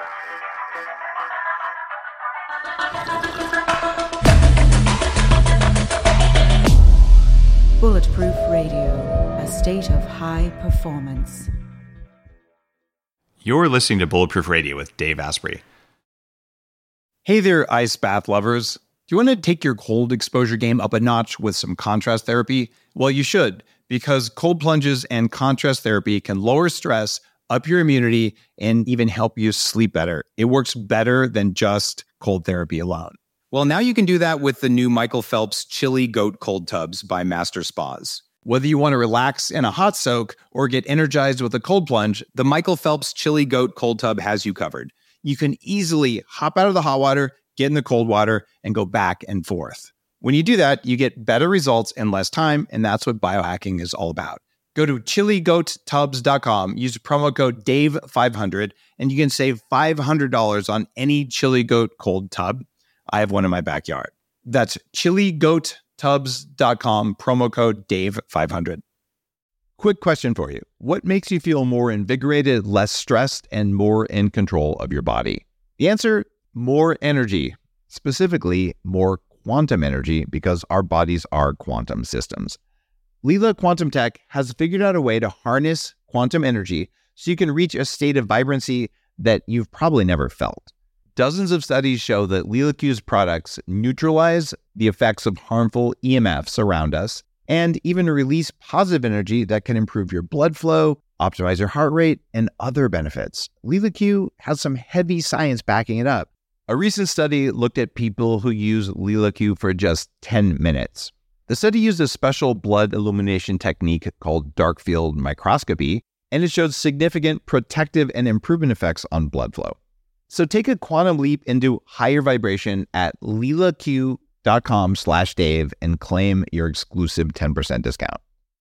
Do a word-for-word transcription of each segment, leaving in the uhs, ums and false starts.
Bulletproof Radio, a state of high performance. You're listening to Bulletproof Radio with Dave Asprey. Hey there, ice bath lovers. Do you want to take your cold exposure game up a notch with some contrast therapy? Well, you should, because cold plunges and contrast therapy can lower stress, up your immunity, and even help you sleep better. It works better than just cold therapy alone. Well, now you can do that with the new Michael Phelps Chili Goat Cold Tubs by Master Spas. Whether you want to relax in a hot soak or get energized with a cold plunge, the Michael Phelps Chili Goat Cold Tub has you covered. You can easily hop out of the hot water, get in the cold water, and go back and forth. When you do that, you get better results in less time, and that's what biohacking is all about. Go to chili goat tubs dot com, use promo code Dave five hundred, and you can save five hundred dollars on any Chili Goat Cold Tub. I have one in my backyard. That's chili goat tubs dot com, promo code Dave five hundred. Quick question for you. What makes you feel more invigorated, less stressed, and more in control of your body? The answer, more energy. Specifically, more quantum energy, because our bodies are quantum systems. Leela Quantum Tech has figured out a way to harness quantum energy so you can reach a state of vibrancy that you've probably never felt. Dozens of studies show that LeelaQ's products neutralize the effects of harmful E M Fs around us and even release positive energy that can improve your blood flow, optimize your heart rate, and other benefits. LeelaQ has some heavy science backing it up. A recent study looked at people who use LeelaQ for just ten minutes. The study used a special blood illumination technique called dark field microscopy, and it showed significant protective and improvement effects on blood flow. So take a quantum leap into higher vibration at leelaq dot com slash Dave and claim your exclusive ten percent discount.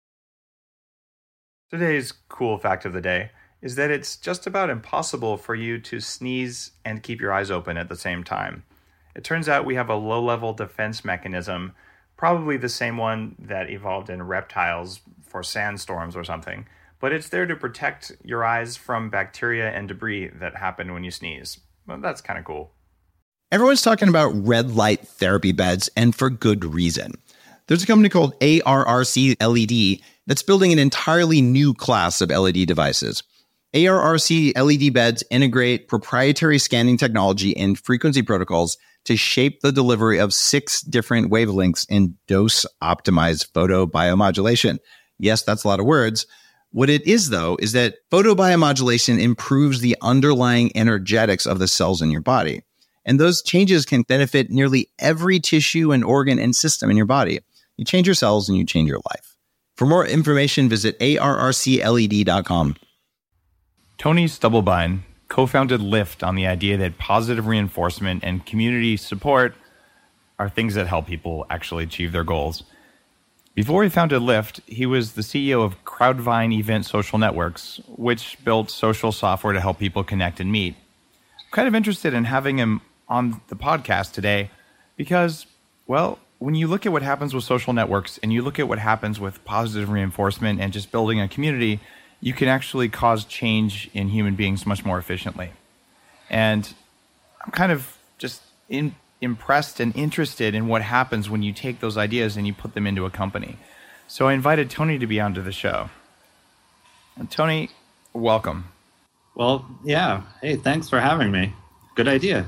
Today's cool fact of the day is that it's just about impossible for you to sneeze and keep your eyes open at the same time. It turns out we have a low-level defense mechanism, probably the same one that evolved in reptiles for sandstorms or something, but it's there to protect your eyes from bacteria and debris that happen when you sneeze. Well, that's kind of cool. Everyone's talking about red light therapy beds, and for good reason. There's a company called A R R C L E D that's building an entirely new class of L E D devices. A R R C L E D beds integrate proprietary scanning technology and frequency protocols to shape the delivery of six different wavelengths in dose-optimized photobiomodulation. Yes, that's a lot of words. What it is, though, is that photobiomodulation improves the underlying energetics of the cells in your body. And those changes can benefit nearly every tissue and organ and system in your body. You change your cells and you change your life. For more information, visit A R R C L E D dot com. Tony Stubblebine co-founded Lyft on the idea that positive reinforcement and community support are things that help people actually achieve their goals. Before he founded Lyft, he was the C E O of Crowdvine Event Social Networks, which built social software to help people connect and meet. I'm kind of interested in having him on the podcast today because, well, when you look at what happens with social networks and you look at what happens with positive reinforcement and just building a community, you can actually cause change in human beings much more efficiently. And I'm kind of just in, impressed and interested in what happens when you take those ideas and you put them into a company. So I invited Tony to be onto the show. And Tony, welcome. Well, yeah. Hey, thanks for having me. Good idea.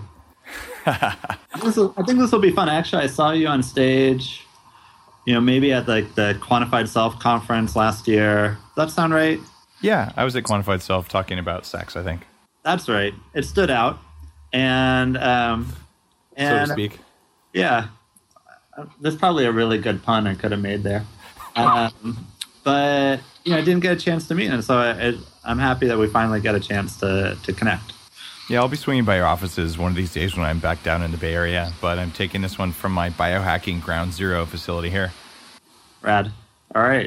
I think this will be fun. Actually, I saw you on stage, you know, maybe at like the Quantified Self conference last year. Does that sound right? Yeah, I was at Quantified Self talking about sex, I think. That's right. It stood out. And, um, and so to speak. Yeah. There's probably a really good pun I could have made there. Um, but, you know, I didn't get a chance to meet him. So I, I'm happy that we finally get a chance to, to connect. Yeah, I'll be swinging by your offices one of these days when I'm back down in the Bay Area, but I'm taking this one from my biohacking ground zero facility here. Rad. All right.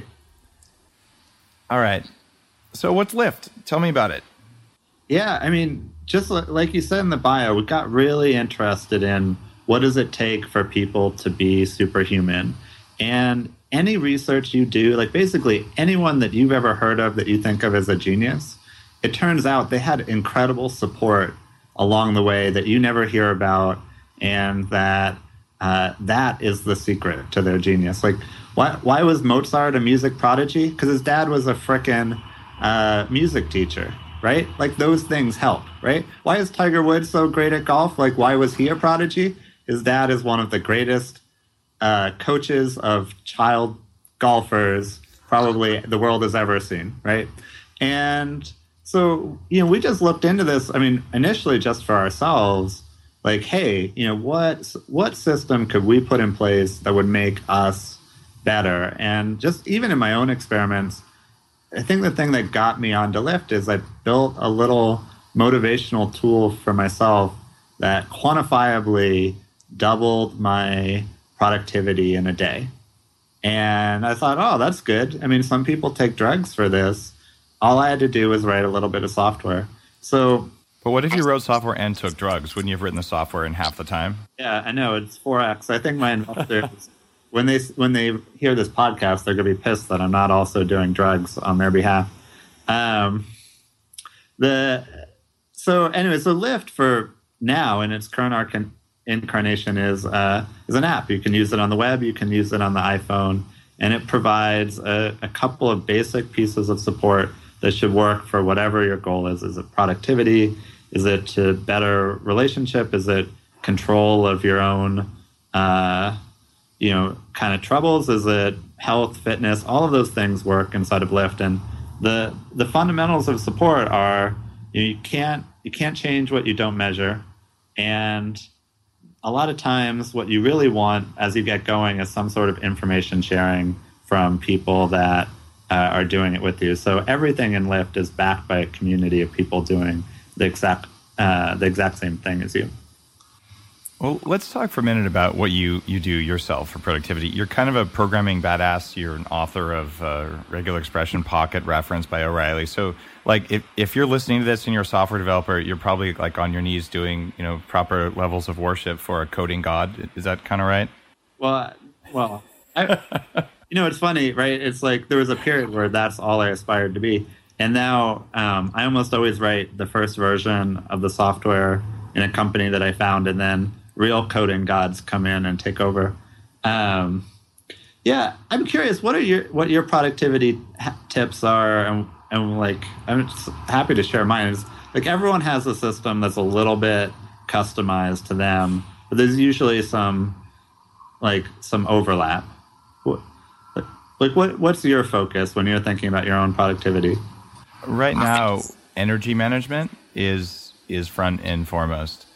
All right. So what's Lyft? Tell me about it. Yeah, I mean, just like you said in the bio, we got really interested in what does it take for people to be superhuman. And any research you do, like basically anyone that you've ever heard of that you think of as a genius, it turns out they had incredible support along the way that you never hear about, and that uh, that is the secret to their genius. Like, why why was Mozart a music prodigy? Because his dad was a frickin' uh, music teacher, right? Like, those things help, right? Why is Tiger Woods so great at golf? Like, why was he a prodigy? His dad is one of the greatest uh, coaches of child golfers probably the world has ever seen, right? And so, you know, we just looked into this, I mean, initially just for ourselves, like, hey, you know, what what system could we put in place that would make us better? And just even in my own experiments, I think the thing that got me onto Lyft is I built a little motivational tool for myself that quantifiably doubled my productivity in a day. And I thought, oh, that's good. I mean, some people take drugs for this. All I had to do was write a little bit of software. So, but what if you wrote software and took drugs? Wouldn't you have written the software in half the time? Yeah, I know. It's four X. I think my investors, when they when they hear this podcast, they're going to be pissed that I'm not also doing drugs on their behalf. Um, the so anyway, so Lyft for now in its current arc incarnation is uh, is an app. You can use it on the web. You can use it on the iPhone, and it provides a, a couple of basic pieces of support that should work for whatever your goal is. Is it productivity? Is it to better relationship? Is it control of your own, uh, you know, kind of troubles? Is it health, fitness? All of those things work inside of Lyft, and the the fundamentals of support are you, know, you can't you can't change what you don't measure, and a lot of times what you really want as you get going is some sort of information sharing from people that uh, are doing it with you. So everything in Lyft is backed by a community of people doing the exact uh, the exact same thing as you. Well, let's talk for a minute about what you, you do yourself for productivity. You're kind of a programming badass. You're an author of uh, Regular Expression Pocket referenced by O'Reilly. So, like, if, if you're listening to this and you're a software developer, you're probably like on your knees doing, you know, proper levels of worship for a coding god. Is that kind of right? Well, well, I, you know, it's funny, right? It's like there was a period where that's all I aspired to be. And now um, I almost always write the first version of the software in a company that I found, and then real coding gods come in and take over. Um, yeah, I'm curious. What are your what your productivity ha- tips are, and, and like I'm just happy to share mine. Is like everyone has a system that's a little bit customized to them, but there's usually some like some overlap. What, like what what's your focus when you're thinking about your own productivity? Right now, energy management is is front and foremost.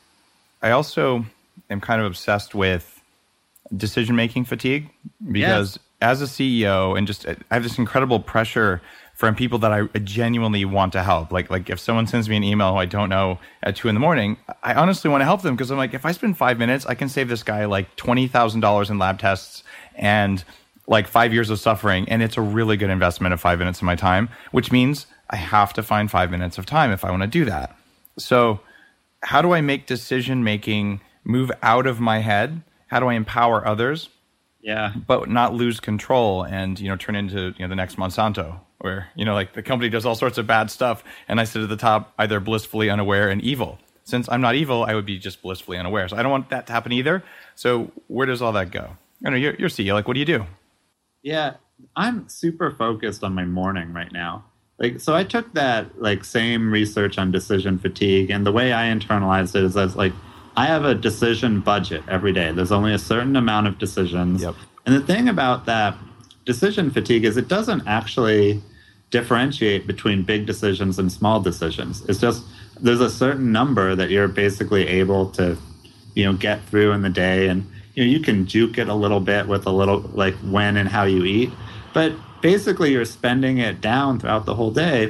I also am kind of obsessed with decision-making fatigue because yes. as a C E O and just I have this incredible pressure from people that I genuinely want to help. Like like if someone sends me an email who I don't know at two in the morning, I honestly want to help them because I'm like, if I spend five minutes, I can save this guy like twenty thousand dollars in lab tests and like five years of suffering. And it's a really good investment of five minutes of my time, which means I have to find five minutes of time if I want to do that. So how do I make decision-making move out of my head? How do I empower others? Yeah. But not lose control and, you know, turn into, you know, the next Monsanto where, you know, like the company does all sorts of bad stuff and I sit at the top either blissfully unaware and evil. Since I'm not evil, I would be just blissfully unaware. So I don't want that to happen either. So where does all that go? I know you're, you're C E O. Like, what do you do? Yeah, I'm super focused on my morning right now. Like, so I took that like same research on decision fatigue, and the way I internalized it is as like I have a decision budget every day. There's only a certain amount of decisions. Yep. And the thing about that decision fatigue is it doesn't actually differentiate between big decisions and small decisions. It's just there's a certain number that you're basically able to, you know, get through in the day, and you know you can juke it a little bit with a little like when and how you eat, but basically you're spending it down throughout the whole day.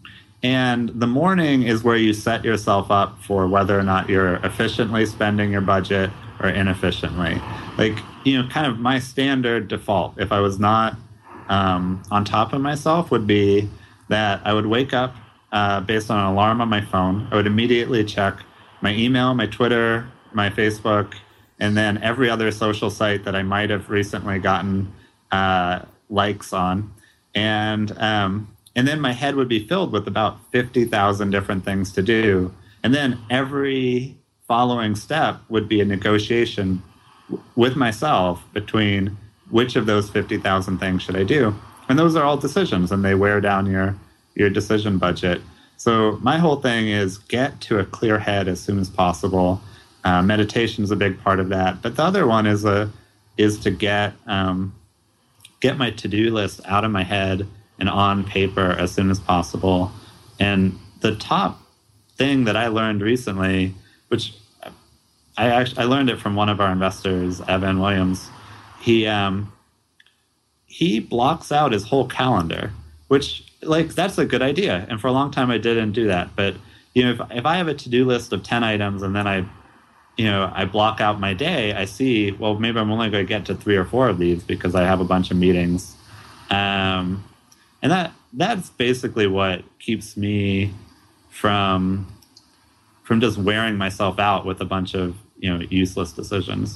And the morning is where you set yourself up for whether or not you're efficiently spending your budget or inefficiently. Like, you know, kind of my standard default, if I was not um, on top of myself, would be that I would wake up uh, based on an alarm on my phone. I would immediately check my email, my Twitter, my Facebook, and then every other social site that I might have recently gotten uh, likes on. And um, and then my head would be filled with about fifty thousand different things to do. And then every following step would be a negotiation with myself between which of those fifty thousand things should I do. And those are all decisions, and they wear down your, your decision budget. So my whole thing is get to a clear head as soon as possible. Uh, meditation is a big part of that. But the other one is a is to get um, get my to-do list out of my head and on paper as soon as possible. And the top thing that I learned recently, which I actually I learned it from one of our investors, Evan Williams. He um, he blocks out his whole calendar, which like that's a good idea. And for a long time I didn't do that. But you know, if if I have a to-do list of ten items and then I you know, I block out my day, I see, well, maybe I'm only going to get to three or four of these because I have a bunch of meetings. Um, and that that's basically what keeps me from from just wearing myself out with a bunch of, you know, useless decisions.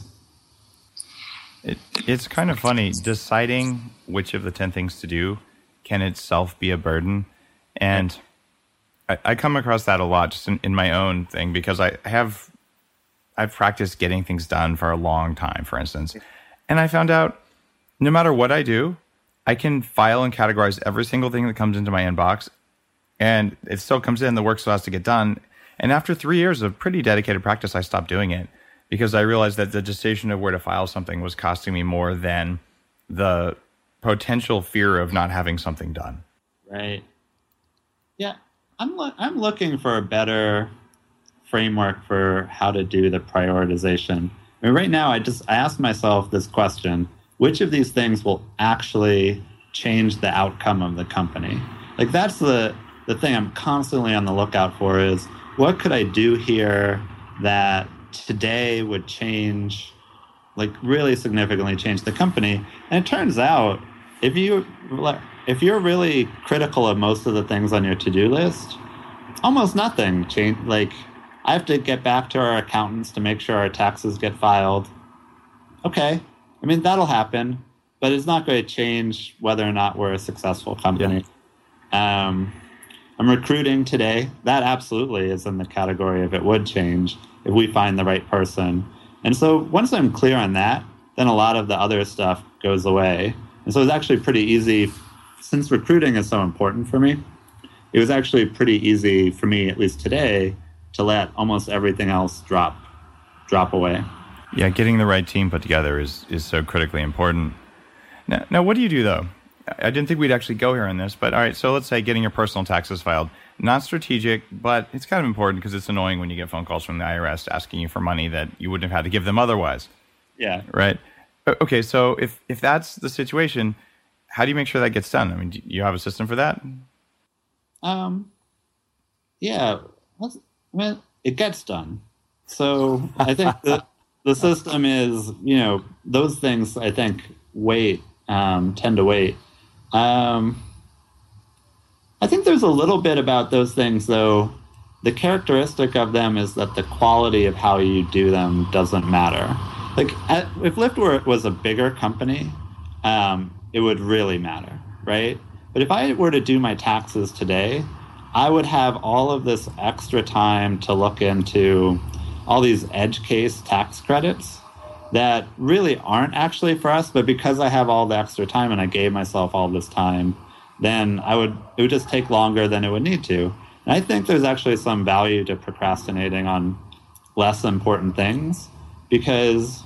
It, it's kind of funny. Deciding which of the ten things to do can itself be a burden. And I, I come across that a lot just in, in my own thing because I have... I've practiced getting things done for a long time, for instance. And I found out no matter what I do, I can file and categorize every single thing that comes into my inbox. And it still comes in, the work still has to get done. And after three years of pretty dedicated practice, I stopped doing it because I realized that the decision of where to file something was costing me more than the potential fear of not having something done. Right. Yeah, I'm lo- I'm looking for a better framework for how to do the prioritization. I mean, right now, I just I ask myself this question: which of these things will actually change the outcome of the company? Like that's the the thing I'm constantly on the lookout for is what could I do here that today would change, like really significantly change the company? And it turns out if you if you're really critical of most of the things on your to-do list, almost nothing change. Like I have to get back to our accountants to make sure our taxes get filed. Okay. I mean, that'll happen, but it's not going to change whether or not we're a successful company. Yeah. Um, I'm recruiting today. That absolutely is in the category of it would change if we find the right person. And so once I'm clear on that, then a lot of the other stuff goes away. And so it's actually pretty easy, since recruiting is so important for me, it was actually pretty easy for me, at least today, to let almost everything else drop drop away. Yeah, getting the right team put together is is so critically important. Now, now, what do you do, though? I didn't think we'd actually go here on this, but all right, so let's say getting your personal taxes filed. Not strategic, but it's kind of important because it's annoying when you get phone calls from the I R S asking you for money that you wouldn't have had to give them otherwise. Yeah. Right? Okay, so if, if that's the situation, how do you make sure that gets done? I mean, do you have a system for that? Um. Yeah. Let's, Well, it gets done. So I think the, the system is, you know, those things I think wait, um, tend to wait. Um, I think there's a little bit about those things, though. The characteristic of them is that the quality of how you do them doesn't matter. Like at, if Lyft were, was a bigger company, um, it would really matter, right? But if I were to do my taxes today, I would have all of this extra time to look into all these edge case tax credits that really aren't actually for us, but because I have all the extra time and I gave myself all this time, then I would it would just take longer than it would need to. And I think there's actually some value to procrastinating on less important things because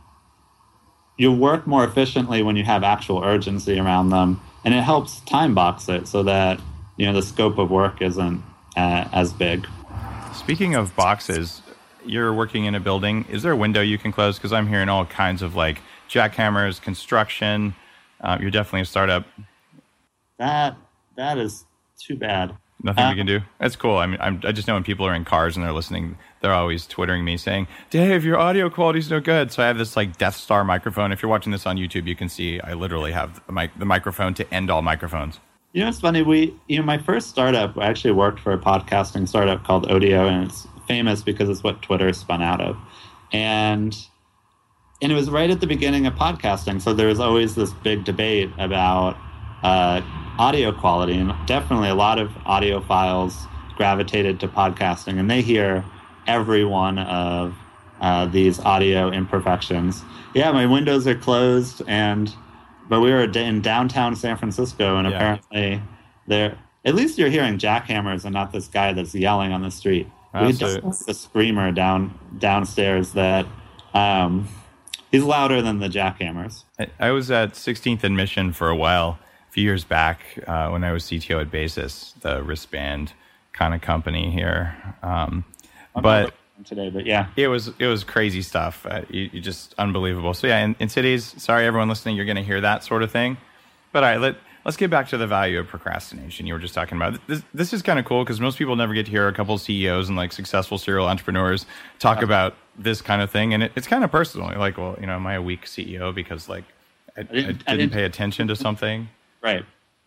you work more efficiently when you have actual urgency around them, and it helps time box it so that you know, the scope of work isn't uh, as big. Speaking of boxes, you're working in a building. Is there a window you can close? Because I'm hearing all kinds of like jackhammers, construction. Uh, you're definitely a startup. That that is too bad. Nothing uh, we can do? That's cool. I mean, I'm, I just know when people are in cars and they're listening, they're always twittering me saying, Dave, your audio quality's no good. So I have this like Death Star microphone. If you're watching this on YouTube, you can see I literally have the, mic- the microphone to end all microphones. You know, it's funny. We, you know, my first startup, I actually worked for a podcasting startup called Odeo, and it's famous because it's what Twitter spun out of. And and it was right at the beginning of podcasting, so there was always this big debate about uh, audio quality, and definitely a lot of audio files gravitated to podcasting, and they hear every one of uh, these audio imperfections. Yeah, my windows are closed, and but we were in downtown San Francisco, and yeah. apparently there. At least you're hearing jackhammers and not this guy that's yelling on the street. We just a screamer down downstairs that um, he's louder than the jackhammers. I, I was at sixteenth and Mission for a while, a few years back uh, when I was C T O at Basis, the wristband kind of company here. Um, but today, but yeah, it was it was crazy stuff. Uh, you, you just unbelievable. So yeah, in, in cities, sorry everyone listening, you're going to hear that sort of thing. But all right, let. Let's get back to the value of procrastination you were just talking about. This, this is kind of cool because most people never get to hear a couple of C E Os and like successful serial entrepreneurs talk about this kind of thing. And it, it's kind of personal. You're like, well, you know, am I a weak C E O because like I, I didn't, I didn't, I didn't pay attention to something? Right.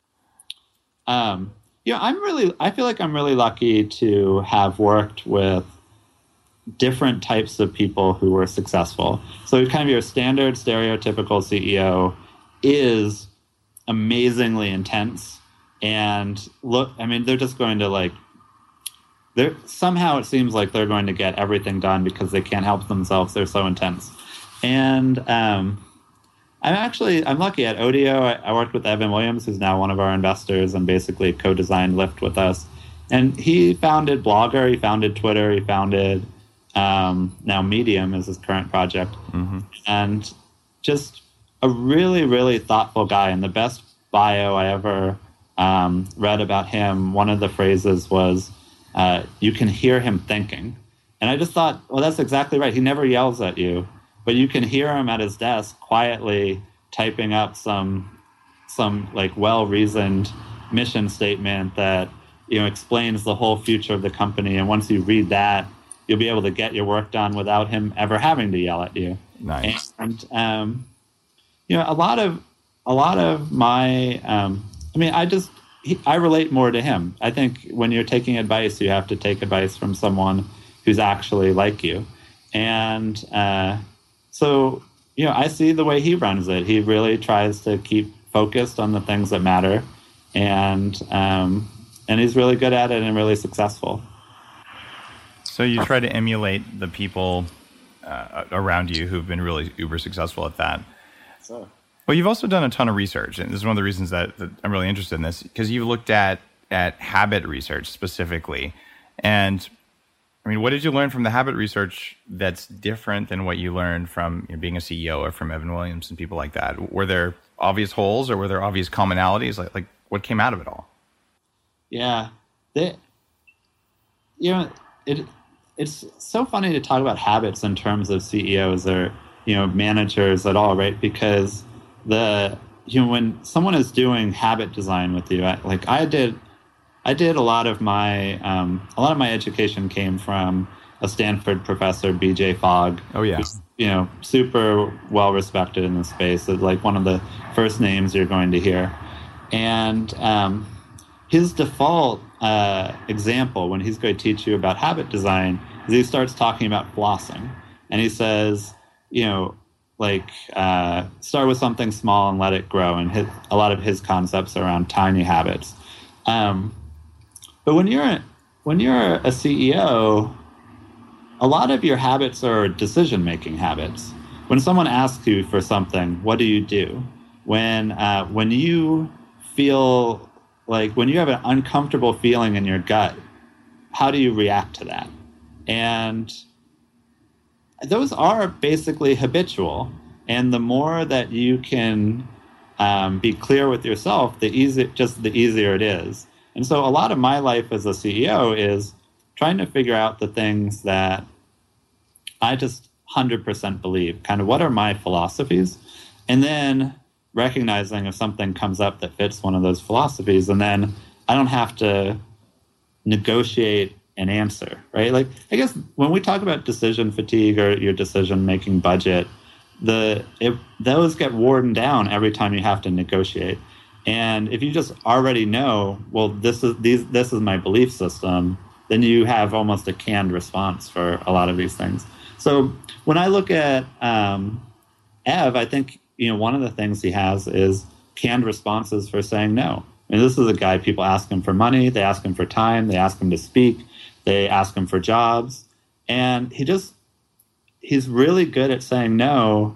Um, you know, I'm really, I feel like I'm really lucky to have worked with different types of people who were successful. So kind of your standard stereotypical C E O is amazingly intense, and look, I mean, they're just going to like, they're somehow it seems like they're going to get everything done because they can't help themselves. They're so intense. And um, I'm actually, I'm lucky at Odeo. I, I worked with Evan Williams, who's now one of our investors and basically co-designed Lyft with us. And he founded Blogger, he founded Twitter, he founded um, now Medium is his current project. Mm-hmm. And just a really, really thoughtful guy, and the best bio I ever um, read about him, one of the phrases was, uh, you can hear him thinking. And I just thought, well, that's exactly right. He never yells at you, but you can hear him at his desk quietly typing up some, some like well-reasoned mission statement that, you know, explains the whole future of the company. And once you read that, you'll be able to get your work done without him ever having to yell at you. Nice. And, um, you know, a lot of, a lot of my, um, I mean, I just, he, I relate more to him. I think when you're taking advice, you have to take advice from someone who's actually like you. And uh, so, you know, I see the way he runs it. He really tries to keep focused on the things that matter. And, um, and he's really good at it and really successful. So you try to emulate the people uh, around you who've been really uber successful at that. So. Well, you've also done a ton of research, and this is one of the reasons that, that I'm really interested in this, because you've looked at at habit research specifically. And I mean, what did you learn from the habit research that's different than what you learned from, you know, being a C E O or from Evan Williams and people like that? Were there obvious holes or were there obvious commonalities? Like, like what came out of it all? Yeah, they, you know, it it's so funny to talk about habits in terms of C E Os or, you know, managers at all, right? Because the, you know, when someone is doing habit design with you, I, like I did, I did a lot of my, um, a lot of my education came from a Stanford professor, B J Fogg. Oh yeah. Who's, you know, super well respected in the space. It's like one of the first names you're going to hear. And um, his default uh, example when he's going to teach you about habit design is he starts talking about flossing. And he says, you know, like uh, start with something small and let it grow. And his, a lot of his concepts are around tiny habits. Um, but when you're when you're a C E O, a lot of your habits are decision-making habits. When someone asks you for something, what do you do? When uh, when you feel like, when you have an uncomfortable feeling in your gut, how do you react to that? And those are basically habitual. And the more that you can um, be clear with yourself, the easy, just the easier it is. And so a lot of my life as a C E O is trying to figure out the things that I just one hundred percent believe. Kind of what are my philosophies? And then recognizing if something comes up that fits one of those philosophies, and then I don't have to negotiate an answer, right? Like, I guess when we talk about decision fatigue or your decision-making budget, the it, those get worn down every time you have to negotiate. And if you just already know, well, this is these this is my belief system, then you have almost a canned response for a lot of these things. So when I look at um, Ev, I think, you know, one of the things he has is canned responses for saying no. I mean, this is a guy, people ask him for money, they ask him for time, they ask him to speak, they ask him for jobs. And he just, he's really good at saying no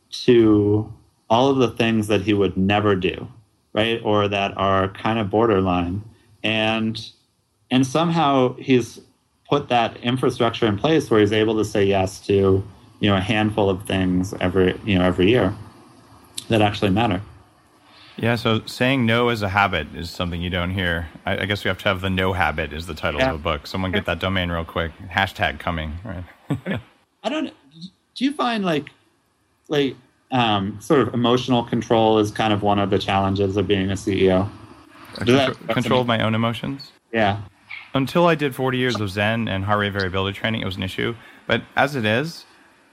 to all of the things that he would never do, right? Or that are kind of borderline. And and somehow he's put that infrastructure in place where he's able to say yes to, you know, a handful of things every, you know, every year that actually matter. Yeah, so saying no as a habit is something you don't hear. I, I guess we have to have the no habit is the title yeah. of a book. Someone get that domain real quick. Hashtag coming, right? I don't, do you find like, like um, sort of emotional control is kind of one of the challenges of being a C E O? Control, that, control of my own emotions? Yeah. Until I did forty years of Zen and heart rate variability training, it was an issue. But as it is,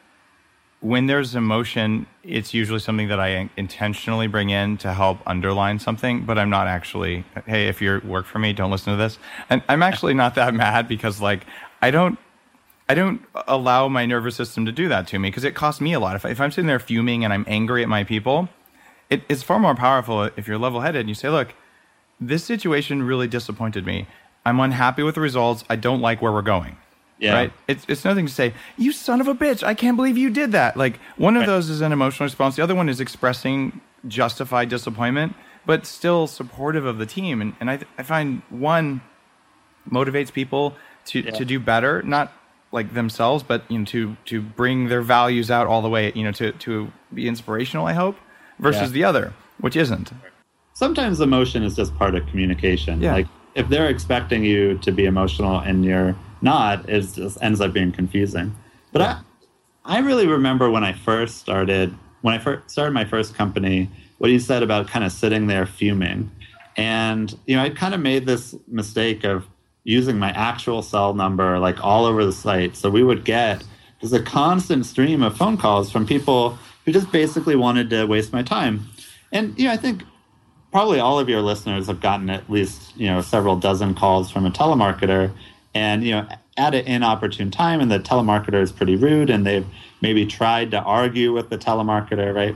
when there's emotion, it's usually something that I intentionally bring in to help underline something, but I'm not actually, hey, if you work for me, don't listen to this. And I'm actually not that mad because like, I don't, I don't allow my nervous system to do that to me because it costs me a lot. If, I, if I'm sitting there fuming and I'm angry at my people, it, it's far more powerful if you're level-headed and you say, look, this situation really disappointed me. I'm unhappy with the results. I don't like where we're going. Yeah. Right? It's it's nothing to say, you son of a bitch, I can't believe you did that. Like, one of right. those is an emotional response. The other one is expressing justified disappointment, but still supportive of the team. And and I th- I find one motivates people to, yeah. to do better, not like themselves, but you know, to to bring their values out all the way, you know, to, to be inspirational, I hope, versus yeah. the other, which isn't. Sometimes emotion is just part of communication. Yeah. Like, if they're expecting you to be emotional and you're not, it just ends up being confusing. But yeah. I, I really remember when I first started, when I first started my first company, what you said about kind of sitting there fuming. And, you know, I kind of made this mistake of using my actual cell number like all over the site. So we would get just a constant stream of phone calls from people who just basically wanted to waste my time. And, you know, I think probably all of your listeners have gotten at least, you know, several dozen calls from a telemarketer, and, you know, at an inopportune time, and the telemarketer is pretty rude, and they've maybe tried to argue with the telemarketer, right?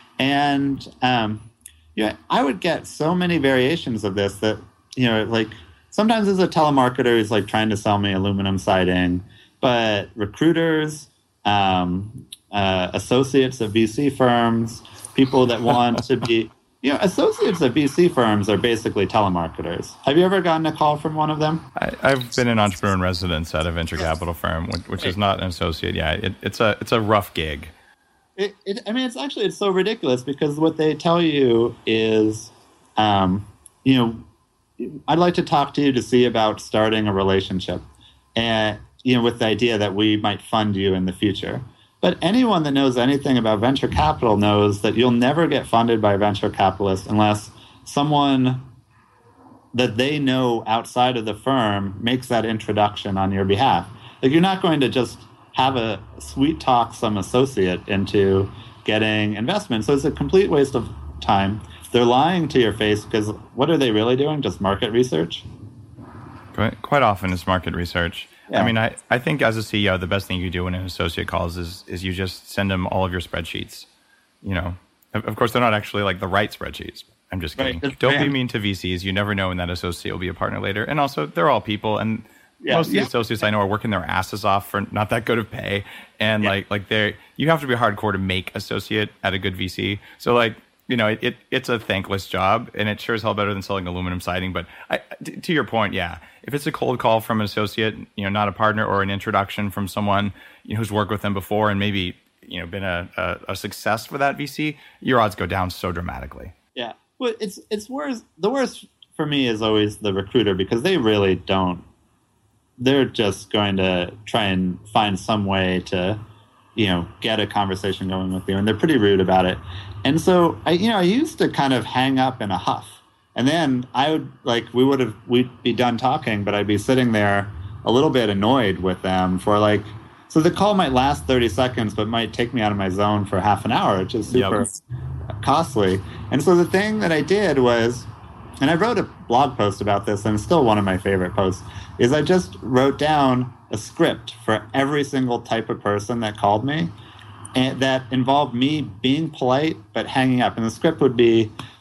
And, um, you know, I would get so many variations of this that, you know, like sometimes as a telemarketer who's like trying to sell me aluminum siding, but recruiters, um, uh, associates of V C firms, people that want to be... You know, associates at V C firms are basically telemarketers. Have you ever gotten a call from one of them? I, I've been an entrepreneur in residence at a venture capital firm, which, which is not an associate. Yeah, it, it's a it's a rough gig. It, it, I mean, it's actually it's so ridiculous because what they tell you is, um, you know, I'd like to talk to you to see about starting a relationship, and you know, with the idea that we might fund you in the future. But anyone that knows anything about venture capital knows that you'll never get funded by a venture capitalist unless someone that they know outside of the firm makes that introduction on your behalf. Like, you're not going to just have a sweet talk some associate into getting investment. So it's a complete waste of time. They're lying to your face because what are they really doing? Just market research? Quite, quite often it's market research. Yeah. I mean, I, I think as a C E O, the best thing you do when an associate calls is is you just send them all of your spreadsheets. You know, of, of course, they're not actually like the right spreadsheets. I'm just kidding. Right. Don't be mean to V Cs. You never know when that associate will be a partner later. And also, they're all people. And yeah. most of the yeah. associates I know are working their asses off for not that good of pay. And yeah. like like they you have to be hardcore to make associate at a good V C. So like, you know, it, it it's a thankless job, and it sure is hell better than selling aluminum siding. But I, t- to your point, yeah, if it's a cold call from an associate, you know, not a partner, or an introduction from someone, you know, who's worked with them before and maybe, you know, been a, a, a success for that V C, your odds go down so dramatically. Yeah, well, it's it's worse. The worst for me is always the recruiter, because they really don't. They're just going to try and find some way to, you know, get a conversation going with you, and they're pretty rude about it. And so, I, you know, I used to kind of hang up in a huff, and then I would like we would have we'd be done talking, but I'd be sitting there a little bit annoyed with them for like. So the call might last thirty seconds, but might take me out of my zone for half an hour, which is super yep. costly. And so the thing that I did was, and I wrote a blog post about this, and it's still one of my favorite posts, is I just wrote down a script for every single type of person that called me, and that involved me being polite but hanging up. And the script would be,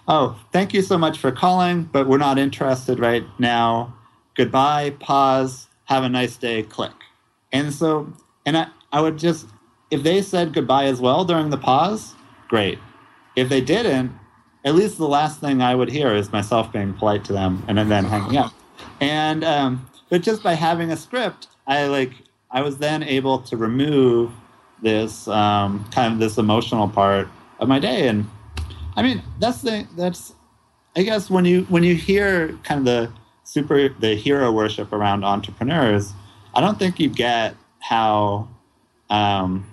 oh, thank you so much for calling, but we're not interested right now. Goodbye, pause, have a nice day, click. And so, and I, I would just, if they said goodbye as well during the pause, great. If they didn't, at least the last thing I would hear is myself being polite to them and then hanging up. And, um, but just by having a script, I like, I was then able to remove this um, kind of this emotional part of my day. And I mean, that's the, that's, I guess when you, when you hear kind of the super, the hero worship around entrepreneurs, I don't think you get how, um,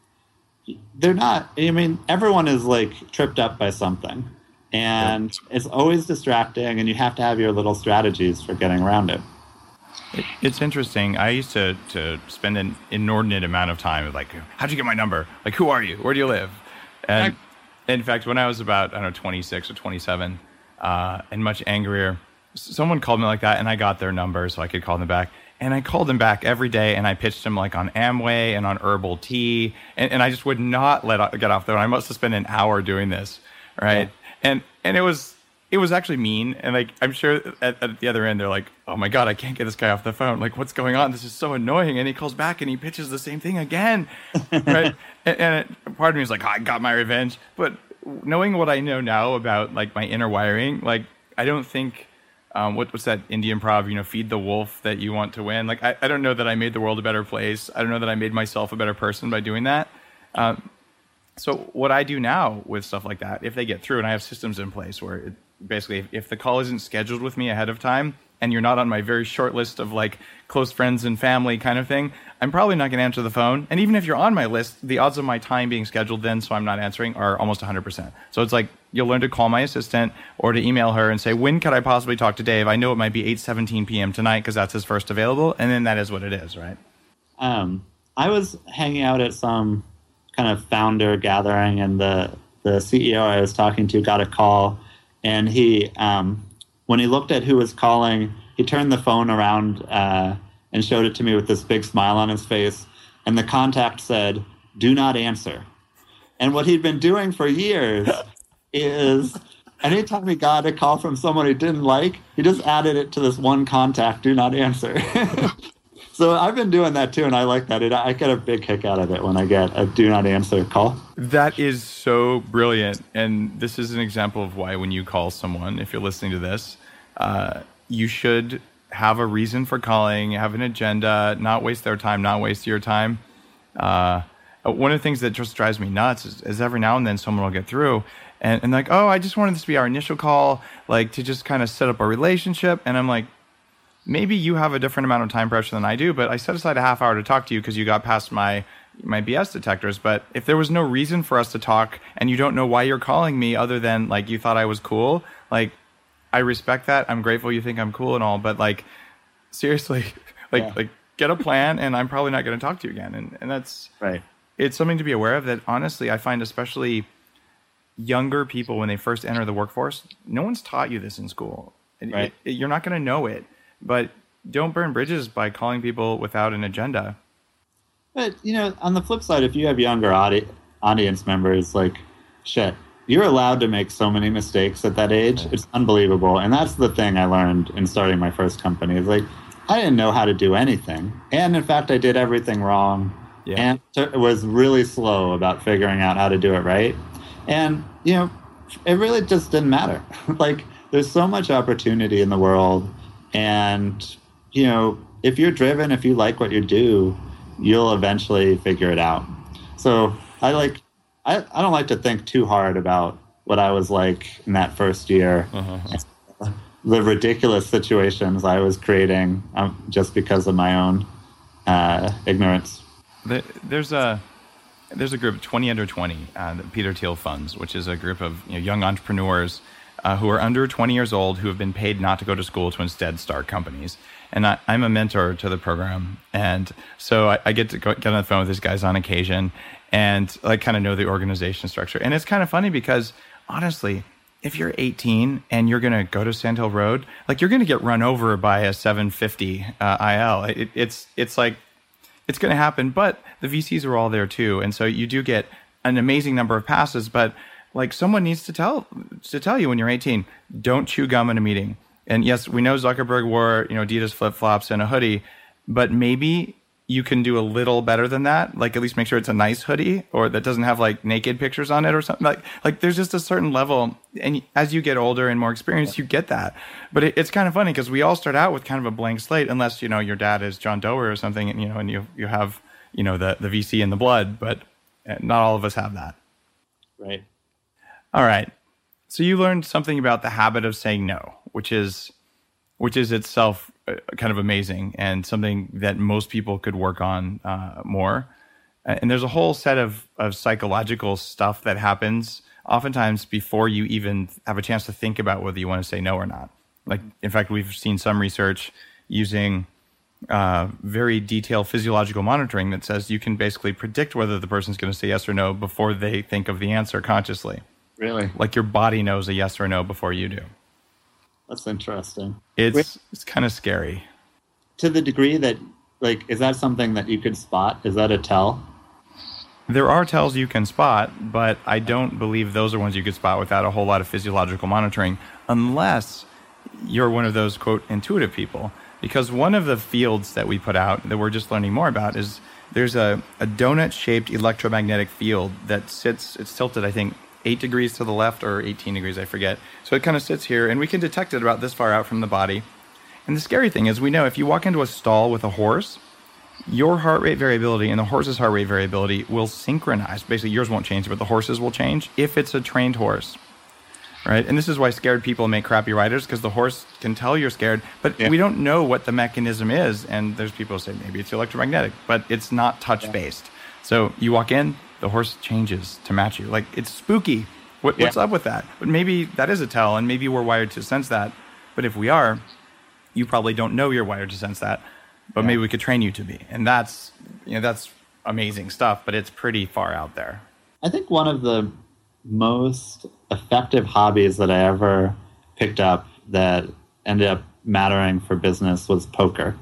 they're not, I mean, everyone is like tripped up by something, and it's always distracting, and you have to have your little strategies for getting around it. it it's interesting. I used to, to spend an inordinate amount of time like, how'd you get my number? Like, who are you? Where do you live? And I, in fact, when I was about, I don't know, twenty-six or twenty-seven, uh, and much angrier, someone called me like that, and I got their number so I could call them back. And I called them back every day, and I pitched them like on Amway and on Herbal Tea, and, and I just would not let get off the phone. I must have spent an hour doing this, right? Yeah. And and it was it was actually mean, and like I'm sure at, at the other end they're like, oh my god, I can't get this guy off the phone. Like, what's going on? This is so annoying. And he calls back and he pitches the same thing again, right? And, and it, part of me is like, oh, I got my revenge. But knowing what I know now about like my inner wiring, like I don't think. Um, what, what's that indie improv, you know, feed the wolf that you want to win. Like, I, I don't know that I made the world a better place. I don't know that I made myself a better person by doing that. Um, so what I do now with stuff like that, if they get through, and I have systems in place where it, basically if, if the call isn't scheduled with me ahead of time and you're not on my very short list of like close friends and family kind of thing, I'm probably not going to answer the phone. And even if you're on my list, the odds of my time being scheduled then so I'm not answering are almost one hundred percent. So it's like, you'll learn to call my assistant or to email her and say, when could I possibly talk to Dave? I know it might be eight seventeen p.m. tonight because that's his first available. And then that is what it is, right? Um, I was hanging out at some kind of founder gathering, and the, the C E O I was talking to got a call. And he, um, when he looked at who was calling, he turned the phone around uh, and showed it to me with this big smile on his face. And the contact said, do not answer. And what he'd been doing for years is anytime he got a call from someone he didn't like, he just added it to this one contact, do not answer. So I've been doing that too, and I like that. It, I get a big kick out of it when I get a do not answer call. That is so brilliant. And this is an example of why when you call someone, if you're listening to this, uh, you should have a reason for calling, have an agenda, not waste their time, not waste your time. Uh, one of the things that just drives me nuts is, is every now and then someone will get through and, and like, oh, I just wanted this to be our initial call, like to just kind of set up a relationship. And I'm like, maybe you have a different amount of time pressure than I do, but I set aside a half hour to talk to you because you got past my my B S detectors. But if there was no reason for us to talk and you don't know why you're calling me other than like you thought I was cool, like I respect that. I'm grateful you think I'm cool and all, but like seriously, like yeah. like get a plan and I'm probably not going to talk to you again. And and that's right. It's something to be aware of that honestly I find especially younger people when they first enter the workforce, no one's taught you this in school. Right. It, it, you're not going to know it, but don't burn bridges by calling people without an agenda. But, you know, on the flip side, if you have younger audi- audience members, like, shit, you're allowed to make so many mistakes at that age. It's unbelievable. And that's the thing I learned in starting my first company. It's like, I didn't know how to do anything. And in fact, I did everything wrong. Yeah. And it was really slow about figuring out how to do it right. And, you know, it really just didn't matter. Like, there's so much opportunity in the world. And, you know, if you're driven, if you like what you do, you'll eventually figure it out. So I like, I, I don't like to think too hard about what I was like in that first year. Uh-huh. The ridiculous situations I was creating um, just because of my own uh, ignorance. There's a there's a group, twenty under twenty, uh, that Peter Thiel funds, which is a group of you know, young entrepreneurs uh, who are under twenty years old who have been paid not to go to school to instead start companies. And I, I'm a mentor to the program, and so I, I get to go, get on the phone with these guys on occasion, and I kind of know the organization structure. And it's kind of funny because honestly, if you're eighteen and you're going to go to Sand Hill Road, like you're going to get run over by a seven fifty uh, I L. It, it's it's like it's going to happen, but the V Cs are all there too, and so you do get an amazing number of passes. But like someone needs to tell to tell you when you're eighteen, don't chew gum in a meeting. And yes, we know Zuckerberg wore, you know, Adidas flip-flops and a hoodie, but maybe you can do a little better than that. Like at least make sure it's a nice hoodie or that doesn't have like naked pictures on it or something. Like like there's just a certain level, and as you get older and more experienced, you get that. But it, it's kind of funny because we all start out with kind of a blank slate, unless you know your dad is John Doerr or something, and you know, and you you have you know the the V C in the blood, but not all of us have that. Right. All right. So you learned something about the habit of saying no, which is which is itself kind of amazing and something that most people could work on uh, more. And there's a whole set of, of psychological stuff that happens oftentimes before you even have a chance to think about whether you want to say no or not. Like, in fact, we've seen some research using uh, very detailed physiological monitoring that says you can basically predict whether the person's going to say yes or no before they think of the answer consciously. Really? Like your body knows a yes or no before you do. That's interesting. It's Wait, it's kind of scary. To the degree that, like, is that something that you could spot? Is that a tell? There are tells you can spot, but I don't believe those are ones you could spot without a whole lot of physiological monitoring, unless you're one of those, quote, intuitive people. Because one of the fields that we put out that we're just learning more about is there's a, a donut-shaped electromagnetic field that sits, it's tilted, I think, eight degrees to the left or eighteen degrees, I forget. So it kind of sits here, and we can detect it about this far out from the body. And the scary thing is we know if you walk into a stall with a horse, your heart rate variability and the horse's heart rate variability will synchronize. Basically, yours won't change, but the horse's will change if it's a trained horse. Right? And this is why scared people make crappy riders, because the horse can tell you're scared, but yeah. we don't know what the mechanism is. And there's people who say maybe it's electromagnetic, but it's not touch-based. Yeah. So you walk in, the horse changes to match you. Like, it's spooky. What, yeah. What's up with that? But maybe that is a tell, and maybe we're wired to sense that. But if we are, you probably don't know you're wired to sense that. But yeah. maybe we could train you to be. And that's, you know, that's amazing stuff, but it's pretty far out there. I think one of the most effective hobbies that I ever picked up that ended up mattering for business was poker.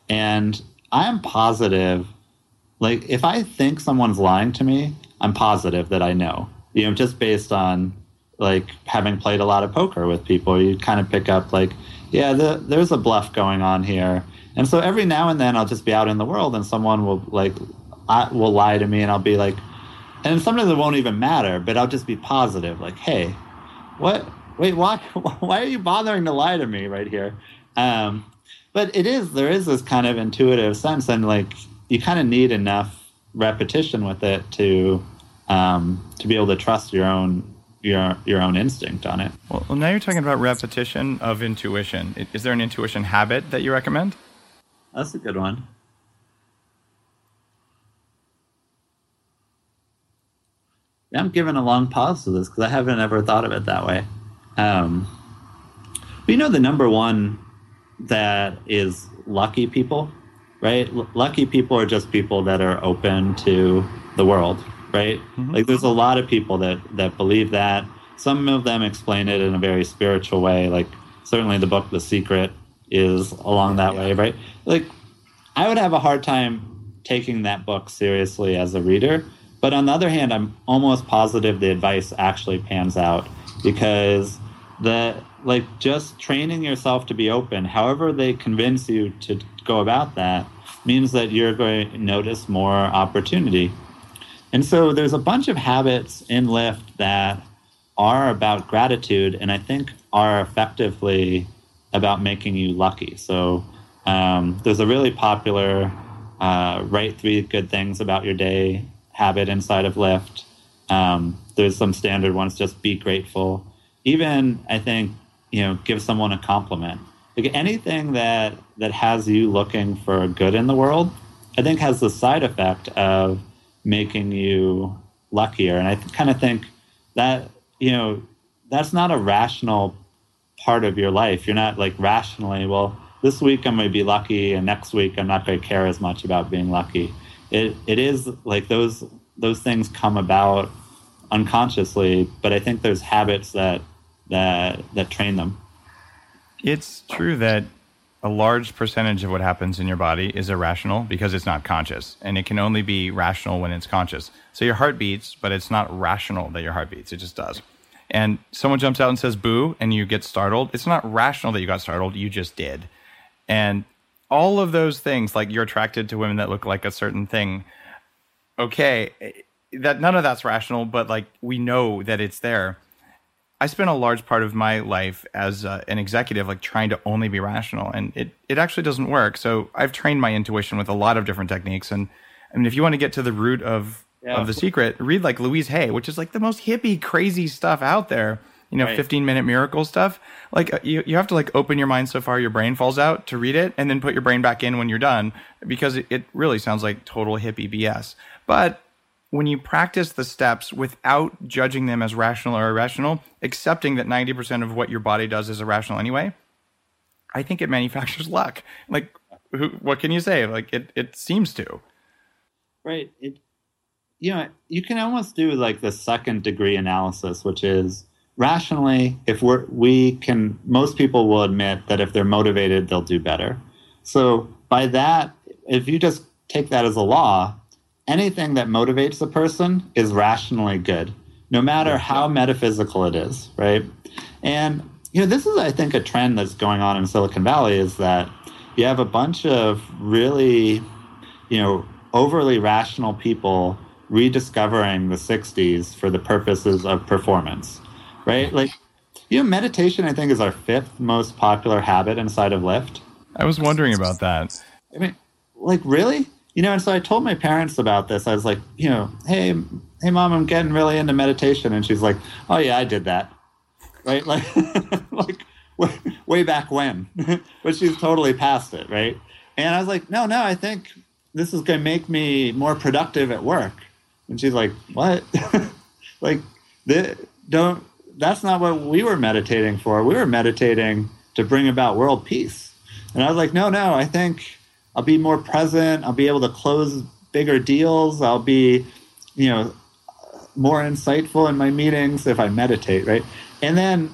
And I'm positive, like, if I think someone's lying to me, I'm positive that I know. You know, just based on, like, having played a lot of poker with people, you kind of pick up, like, yeah, the, there's a bluff going on here. And so every now and then I'll just be out in the world and someone will, like, I, will lie to me, and I'll be like, and sometimes it won't even matter, but I'll just be positive, like, hey, what, wait, why, why are you bothering to lie to me right here? Um, but it is, there is this kind of intuitive sense, and, like, you kind of need enough repetition with it to um, to be able to trust your own your your own instinct on it. Well, well, now you're talking about repetition of intuition. Is there an intuition habit that you recommend? That's a good one. Yeah, I'm giving a long pause to this because I haven't ever thought of it that way. Um, but you know, the number one that is lucky people. Right? L- lucky people are just people that are open to the world, right? Mm-hmm. Like, there's a lot of people that, that believe that. Some of them explain it in a very spiritual way. Like, certainly the book The Secret is along that yeah. way, right? Like, I would have a hard time taking that book seriously as a reader. But on the other hand, I'm almost positive the advice actually pans out, because the, like, just training yourself to be open, however they convince you to go about that, means that you're going to notice more opportunity. And so there's a bunch of habits in Lyft that are about gratitude, and I think are effectively about making you lucky. So um, there's a really popular uh, write three good things about your day habit inside of Lyft. Um, there's some standard ones, just be grateful. Even, I think, you know, give someone a compliment. Like, anything that, that has you looking for good in the world, I think has the side effect of making you luckier. And I th- kind of think that, you know, that's not a rational part of your life. You're not, like, rationally, well, this week I'm going to be lucky, and next week I'm not going to care as much about being lucky. It It is, like, those those things come about unconsciously, but I think there's habits that that that train them. It's true that a large percentage of what happens in your body is irrational because it's not conscious, and it can only be rational when it's conscious. So your heart beats, but it's not rational that your heart beats. It just does. And someone jumps out and says boo, and you get startled. It's not rational that you got startled. You just did. And all of those things, like you're attracted to women that look like a certain thing. Okay, that none of that's rational, but like we know that it's there. I spent a large part of my life as uh, an executive, like trying to only be rational, and it, it actually doesn't work. So I've trained my intuition with a lot of different techniques. And I mean, if you want to get to the root of, yeah. of the secret, read like Louise Hay, which is like the most hippie, crazy stuff out there. You know, right. fifteen minute miracle stuff. Like uh, you, you have to like open your mind so far your brain falls out to read it, and then put your brain back in when you're done, because it, it really sounds like total hippie B S. But when you practice the steps without judging them as rational or irrational, accepting that ninety percent of what your body does is irrational anyway, I think it manufactures luck. Like, who, what can you say? Like, it, it seems to. Right. It, you know, you can almost do like the second degree analysis, which is rationally, if we're, we can, most people will admit that if they're motivated, they'll do better. So by that, if you just take that as a law, anything that motivates a person is rationally good, no matter how metaphysical it is, right? And, you know, this is, I think, a trend that's going on in Silicon Valley, is that you have a bunch of really, you know, overly rational people rediscovering the sixties for the purposes of performance, right? Like, you know, meditation, I think, is our fifth most popular habit inside of Lyft. I was wondering about that. I mean, like, really? You know, and so I told my parents about this. I was like, you know, hey, hey, Mom, I'm getting really into meditation. And she's like, oh, yeah, I did that. Right? Like, like way, way back when. But she's totally past it, right? And I was like, no, no, I think this is going to make me more productive at work. And she's like, what? Like, the, don't, that's not what we were meditating for. We were meditating to bring about world peace. And I was like, no, no, I think I'll be more present. I'll be able to close bigger deals. I'll be, you know, more insightful in my meetings if I meditate, right? And then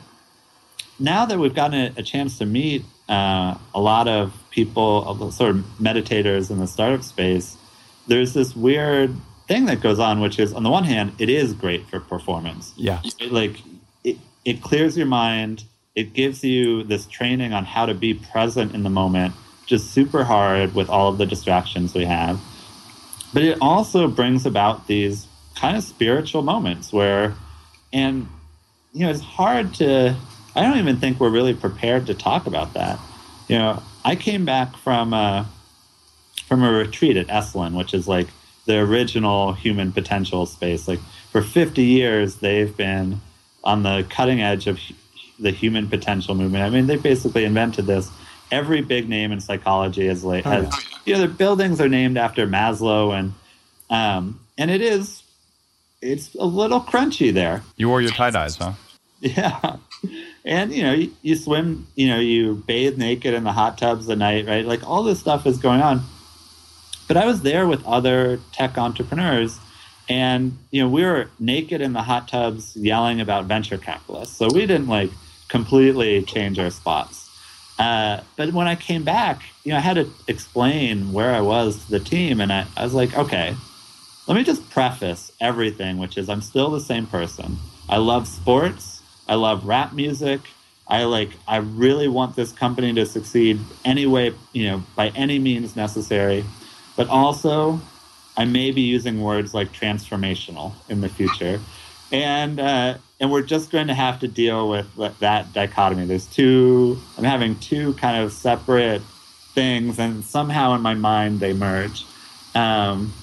now that we've gotten a, a chance to meet uh, a lot of people, sort of meditators in the startup space, there's this weird thing that goes on, which is, on the one hand, it is great for performance. Yeah. It, like, it, it clears your mind. It gives you this training on how to be present in the moment, just super hard with all of the distractions we have. But it also brings about these kind of spiritual moments where, and, you know, it's hard to, I don't even think we're really prepared to talk about that. You know, I came back from a, from a retreat at Esalen, which is like the original human potential space. Like, for fifty years, they've been on the cutting edge of the human potential movement. I mean, they basically invented this. Every big name in psychology is like, has, you know, their buildings are named after Maslow, and um, and it is, it's a little crunchy there. You wore your tie-dyes, huh? Yeah. And, you know, you, you swim, you know, you bathe naked in the hot tubs at night, right? Like, all this stuff is going on. But I was there with other tech entrepreneurs, and, you know, we were naked in the hot tubs yelling about venture capitalists. So we didn't, like, completely change our spots. Uh, but when I came back, you know, I had to explain where I was to the team. And I, I was like, okay, let me just preface everything, which is I'm still the same person. I love sports. I love rap music. I like, I really want this company to succeed any way, you know, by any means necessary. But also, I may be using words like transformational in the future. And, uh, and we're just going to have to deal with that dichotomy. There's two, I'm having two kind of separate things, and somehow in my mind they merge. Um,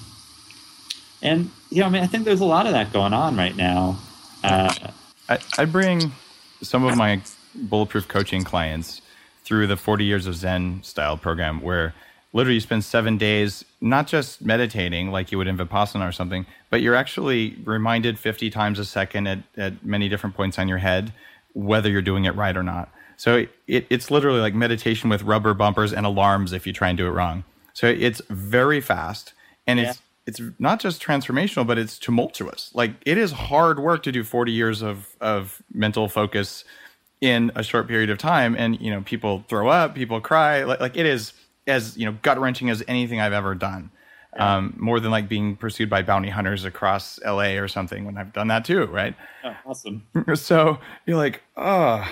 and, you know, I mean, I think there's a lot of that going on right now. Uh, I, I bring some of my bulletproof coaching clients through the forty years of Zen style program, where literally you spend seven days not just meditating like you would in Vipassana or something, but you're actually reminded fifty times a second at, at many different points on your head whether you're doing it right or not. So it, it's literally like meditation with rubber bumpers and alarms if you try and do it wrong. So it's very fast, and yeah. it's it's not just transformational, but it's tumultuous. Like, it is hard work to do forty years of, of mental focus in a short period of time. And, you know, people throw up, people cry. Like, like it is as, you know, gut-wrenching as anything I've ever done. Yeah. Um, more than like being pursued by bounty hunters across L A or something when I've done that too, right? Oh, awesome. So you're like, oh.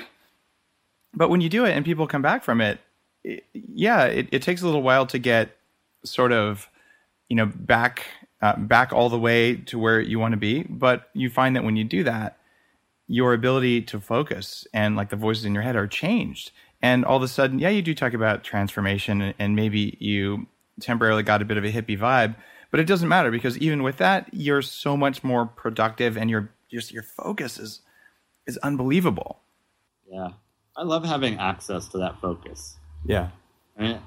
But when you do it and people come back from it, it yeah, it, it takes a little while to get sort of, you know, back uh, back all the way to where you want to be. But you find that when you do that, your ability to focus and like the voices in your head are changed. And all of a sudden, yeah, you do talk about transformation and, and maybe you temporarily got a bit of a hippie vibe, but it doesn't matter because even with that, you're so much more productive and your just your focus is is unbelievable. Yeah. I love having access to that focus. Yeah. Right?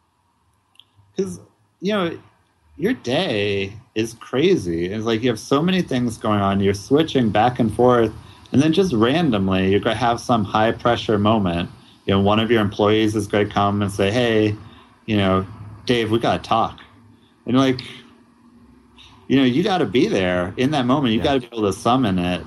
Because, you know, your day is crazy. It's like you have so many things going on. You're switching back and forth. And then just randomly, you're going to have some high pressure moment. You know, one of your employees is going to come and say, hey, you know, Dave, we got to talk. And you're like, you know, you got to be there in that moment. You yeah. got to be able to summon it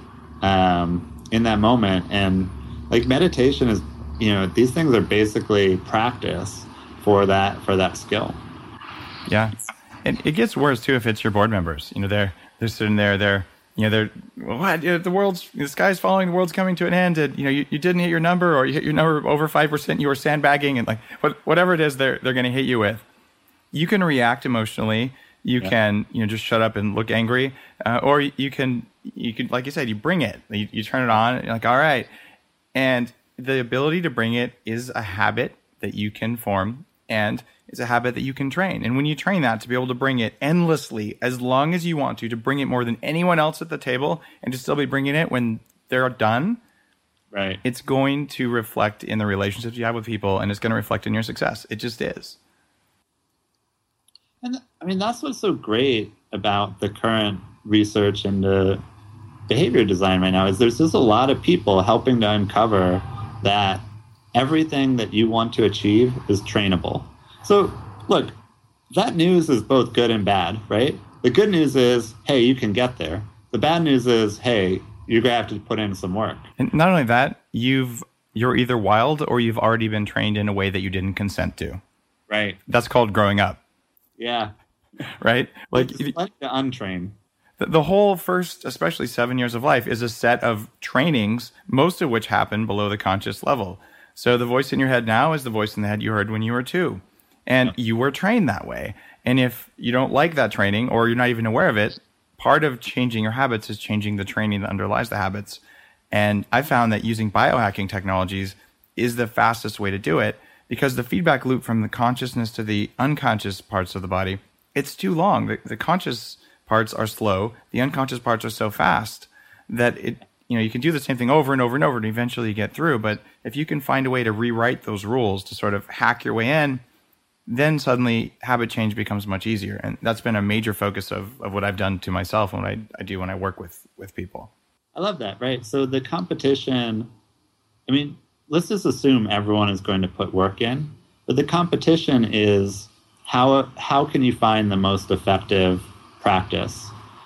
um, in that moment. And like meditation is, you know, these things are basically practice for that, for that skill. Yeah. And it gets worse too if it's your board members. You know, they're, they're sitting there, they're, you know, they're, what, you know, the world's, the sky's falling, the world's coming to an end. And, you know, you, you didn't hit your number or you hit your number over five percent, you were sandbagging and like, what, whatever it is they're, they're going to hit you with. You can react emotionally. You yeah. can, you know, just shut up and look angry. Uh, or you can, you can, like you said, you bring it, you, you turn it on and you're like, all right. And the ability to bring it is a habit that you can form and it's a habit that you can train. And when you train that to be able to bring it endlessly, as long as you want to, to bring it more than anyone else at the table and to still be bringing it when they're done, right? It's going to reflect in the relationships you have with people and it's going to reflect in your success. It just is. And I mean, that's what's so great about the current research into behavior design right now is there's just a lot of people helping to uncover that everything that you want to achieve is trainable. So look, that news is both good and bad, right? The good news is, hey, you can get there. The bad news is, hey, you're going to have to put in some work. And not only that, you've, you're either wild or you've already been trained in a way that you didn't consent to. Right. That's called growing up. Yeah. Right? Like, it's like to untrain. The, the whole first, especially seven years of life, is a set of trainings, most of which happen below the conscious level. So the voice in your head now is the voice in the head you heard when you were two. And yeah. you were trained that way. And if you don't like that training or you're not even aware of it, part of changing your habits is changing the training that underlies the habits. And I found that using biohacking technologies is the fastest way to do it because the feedback loop from the consciousness to the unconscious parts of the body, it's too long. The, the conscious parts are slow. The unconscious parts are so fast that it, you know, you can do the same thing over and over and over and eventually you get through. But if you can find a way to rewrite those rules to sort of hack your way in, then suddenly habit change becomes much easier. And that's been a major focus of, of what I've done to myself and what I, I do when I work with, with people. I love that, right? So the competition, I mean, let's just assume everyone is going to put work in, but the competition is how how can you find the most effective practice?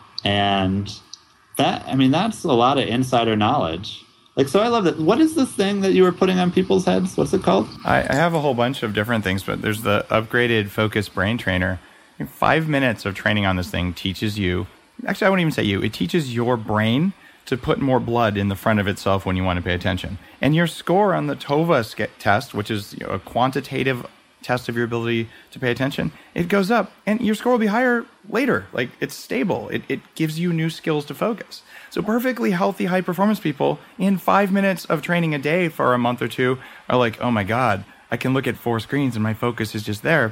And that, I mean, that's a lot of insider knowledge. Like, so I love that. What is this thing that you were putting on people's heads? What's it called? I, I have a whole bunch of different things, but there's the upgraded Focus Brain Trainer. Five minutes of training on this thing teaches you, actually, I wouldn't even say you, it teaches your brain to put more blood in the front of itself when you want to pay attention. And your score on the TOVA test, which is, you know, a quantitative test of your ability to pay attention, it goes up and your score will be higher later. Like, it's stable. It, it gives you new skills to focus. So perfectly healthy, high performance people in five minutes of training a day for a month or two are like, oh my God, I can look at four screens and my focus is just there.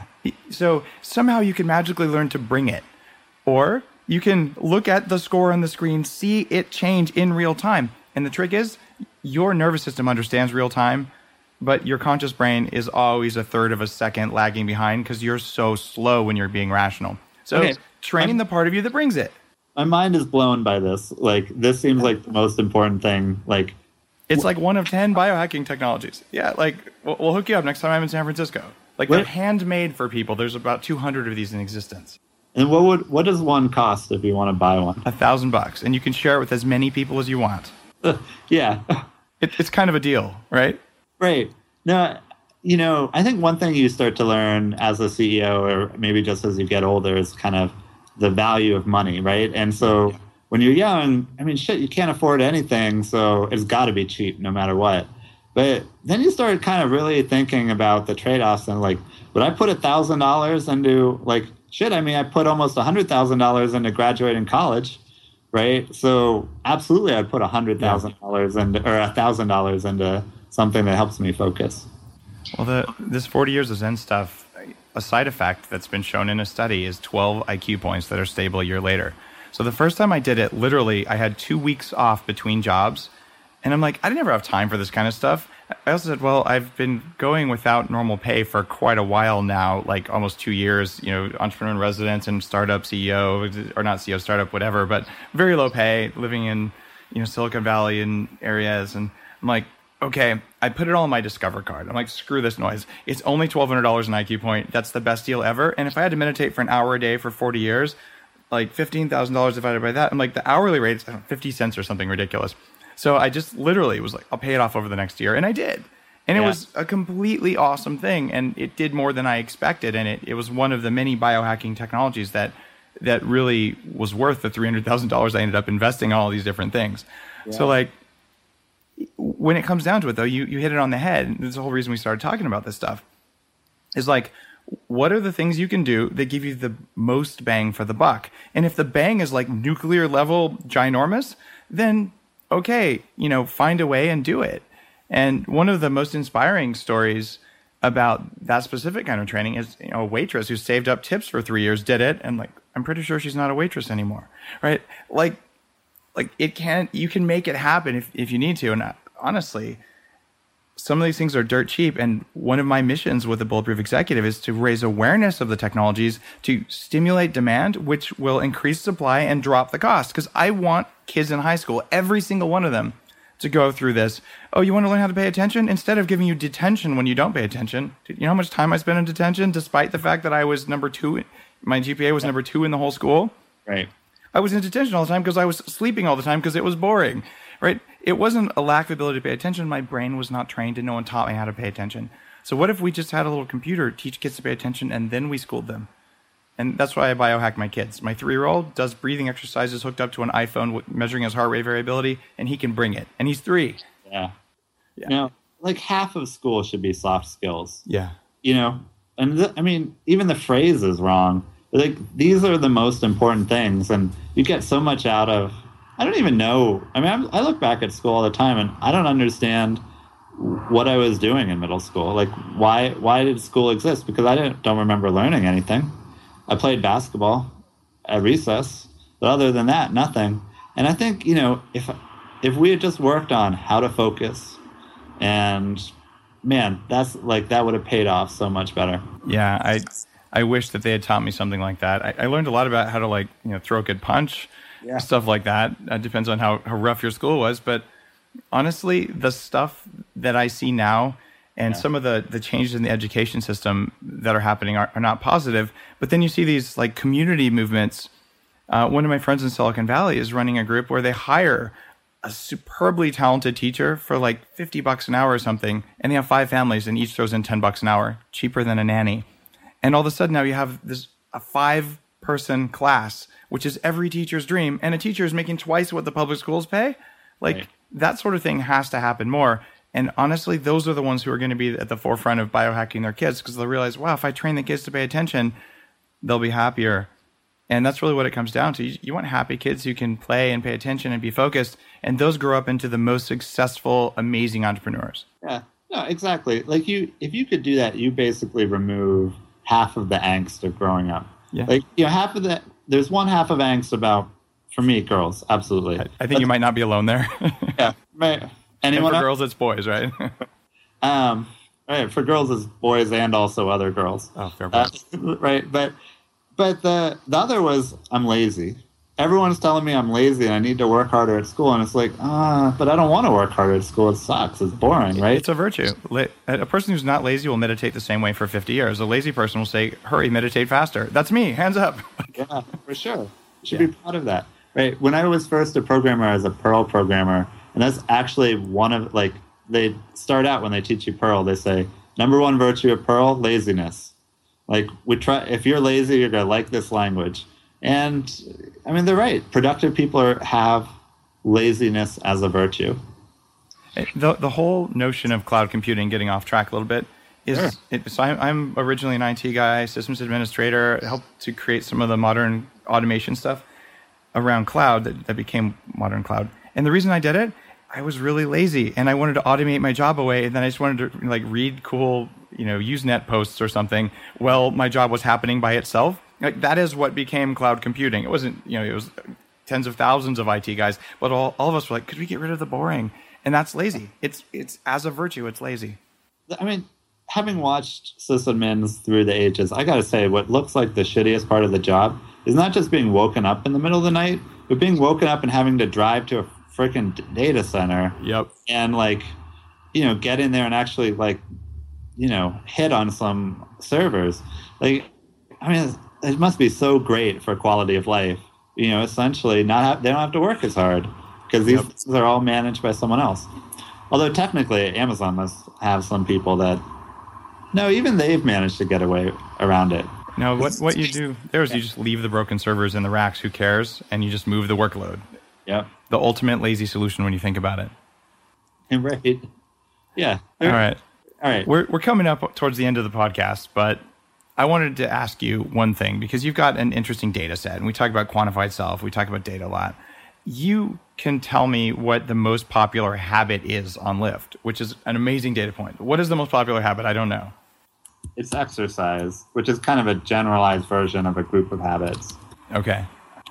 So somehow you can magically learn to bring it. Or you can look at the score on the screen, see it change in real time. And the trick is your nervous system understands real time, but your conscious brain is always a third of a second lagging behind because you're so slow when you're being rational. So okay. train I'm, the part of you that brings it. My mind is blown by this. Like, this seems like the most important thing. Like, it's like one of ten biohacking technologies. Yeah, like, we'll, we'll hook you up next time I'm in San Francisco. Like, what? They're handmade for people. There's about two hundred of these in existence. And what would what does one cost if you want to buy one? A thousand bucks, and you can share it with as many people as you want. Uh, yeah. it, it's kind of a deal, right? Right. No, you know, I think one thing you start to learn as a C E O, or maybe just as you get older, is kind of the value of money, right? And so yeah. when you're young, I mean, shit, you can't afford anything, so it's got to be cheap no matter what. But then you start kind of really thinking about the trade-offs and like, would I put one thousand dollars into, like, shit, I mean, I put almost one hundred thousand dollars into graduating college, right? So absolutely I'd put one hundred thousand dollars into, or one thousand dollars into something that helps me focus. Well, the, this forty years of Zen stuff, a side effect that's been shown in a study is twelve I Q points that are stable a year later. So the first time I did it, literally, I had two weeks off between jobs. And I'm like, I never have time for this kind of stuff. I also said, well, I've been going without normal pay for quite a while now, like almost two years, you know, entrepreneur in residence and startup C E O, or not C E O, startup, whatever, but very low pay, living in, you know, Silicon Valley and areas. And I'm like, okay, I put it all on my Discover card. I'm like, screw this noise. It's only twelve hundred dollars an I Q point. That's the best deal ever. And if I had to meditate for an hour a day for forty years, like fifteen thousand dollars divided by that, I'm like, the hourly rate's fifty cents or something ridiculous. So I just literally was like, I'll pay it off over the next year. And I did. And yeah. It was a completely awesome thing. And it did more than I expected. And it, it was one of the many biohacking technologies that that really was worth the three hundred thousand dollars I ended up investing in all these different things. Yeah. So like, when it comes down to it, though, you, you hit it on the head. And there's the whole reason we started talking about this stuff. Is like, what are the things you can do that give you the most bang for the buck? And if the bang is like nuclear level ginormous, then okay, you know, find a way and do it. And one of the most inspiring stories about that specific kind of training is, you know, a waitress who saved up tips for three years did it. And like, I'm pretty sure she's not a waitress anymore, right? Like, like it can, you can make it happen if, if you need to. And honestly, some of these things are dirt cheap. And one of my missions with the Bulletproof Executive is to raise awareness of the technologies to stimulate demand, which will increase supply and drop the cost. Because I want kids in high school, every single one of them, to go through this. Oh, you want to learn how to pay attention? Instead of giving you detention when you don't pay attention. You know how much time I spent in detention, despite the fact that I was number two, my G P A was number two in the whole school? Right. I was in detention all the time because I was sleeping all the time because it was boring, right? It wasn't a lack of ability to pay attention. My brain was not trained and no one taught me how to pay attention. So what if we just had a little computer teach kids to pay attention and then we schooled them? And that's why I biohack my kids. My three-year-old does breathing exercises hooked up to an iPhone measuring his heart rate variability, and he can bring it. And he's three. Yeah. Yeah. You know, like half of school should be soft skills. Yeah. You know, and th- I mean, even the phrase is wrong. Like, these are the most important things, and you get so much out of, I don't even know. I mean, I'm, I look back at school all the time, and I don't understand what I was doing in middle school. Like, why why did school exist? Because I didn't, don't remember learning anything. I played basketball at recess, but other than that, nothing. And I think, you know, if if we had just worked on how to focus, and man, that's like, that would have paid off so much better. Yeah, I I wish that they had taught me something like that. I, I learned a lot about how to, like, you know, throw a good punch, yeah. stuff like that. It depends on how, how rough your school was. But honestly, the stuff that I see now, and yeah. some of the, the changes in the education system that are happening are, are not positive. But then you see these like community movements. Uh, one of my friends in Silicon Valley is running a group where they hire a superbly talented teacher for like fifty bucks an hour or something. And they have five families and each throws in ten bucks an hour, cheaper than a nanny. And all of a sudden now you have this a five person class, which is every teacher's dream. And a teacher is making twice what the public schools pay. Like right. that sort of thing has to happen more. And honestly, those are the ones who are going to be at the forefront of biohacking their kids, because they'll realize, wow, if I train the kids to pay attention, they'll be happier. And that's really what it comes down to. You, you want happy kids who can play and pay attention and be focused. And those grow up into the most successful, amazing entrepreneurs. Yeah, no, exactly. Like you, if you could do that, you basically remove half of the angst of growing up. Yeah. Like, you know, half of the, there's one half of angst about, for me, girls, absolutely. I, I think but, you might not be alone there. yeah, right. Anyone and for else? girls, it's boys, right? um, right. For girls, it's boys and also other girls. Oh, fair point. Uh, right, but but the the other was I'm lazy. Everyone's telling me I'm lazy and I need to work harder at school, and it's like, ah, but I don't want to work harder at school. It sucks. It's boring, right? It's a virtue. A person who's not lazy will meditate the same way for fifty years. A lazy person will say, "Hurry, meditate faster." That's me. Hands up. Yeah, for sure. You should yeah. be proud of that. Right. When I was first a programmer as a Perl programmer, And that's actually one of, like, they start out when they teach you Perl, they say, number one virtue of Perl, laziness. Like, we try, if you're lazy, you're going to like this language. And, I mean, they're right. Productive people are, have laziness as a virtue. The the whole notion of cloud computing, getting off track a little bit, is Sure. it, so I'm, I'm originally an I T guy, systems administrator, helped to create some of the modern automation stuff around cloud that, that became modern cloud. And the reason I did it, I was really lazy and I wanted to automate my job away. And then I just wanted to like read cool, you know, Usenet posts or something. Well, my job was happening by itself. Like, that is what became cloud computing. It wasn't, you know, it was tens of thousands of I T guys, but all, all of us were like, could we get rid of the boring? And that's lazy. It's it's as a virtue, it's lazy. I mean, having watched sysadmins through the ages, I got to say, what looks like the shittiest part of the job is not just being woken up in the middle of the night, but being woken up and having to drive to a freaking data center. Yep. And, like, you know, get in there and actually, like, you know, hit on some servers. Like, I mean, it must be so great for quality of life. You know, essentially, not have, they don't have to work as hard because these Yep. things are all managed by someone else. Although technically, Amazon must have some people that, no, even they've managed to get away around it. No, what, what you do there is you just leave the broken servers in the racks, who cares? And you just move the workload. Yep. The ultimate lazy solution when you think about it. Right. Yeah. All right. All right. We're we're coming up towards the end of the podcast, but I wanted to ask you one thing, because you've got an interesting data set, and we talk about quantified self, we talk about data a lot. You can tell me what the most popular habit is on Lyft, which is an amazing data point. What is the most popular habit? I don't know. It's exercise, which is kind of a generalized version of a group of habits. Okay.